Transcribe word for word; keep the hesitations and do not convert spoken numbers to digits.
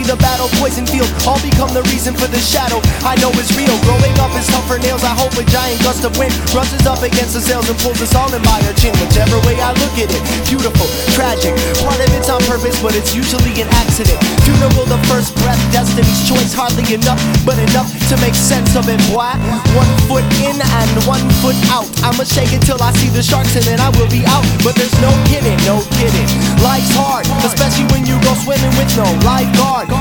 The battle, poison field, all become the reason for the shadow I know is real. Growing up is tough for nails. I hope a giant gust of wind brushes up against the sails and pulls us all in by our chin. Whichever way I look at it, beautiful, tragic. Part of it's on purpose, but it's usually an accident. Funeral, the first breath, destiny's choice. Hardly enough, but enough to make sense of it. Why? One foot in and one foot out. I'ma shake it till I see the sharks and then I will be out. But there's no kidding, no kidding. Life's hard, especially when you go swimming with no lifeguard.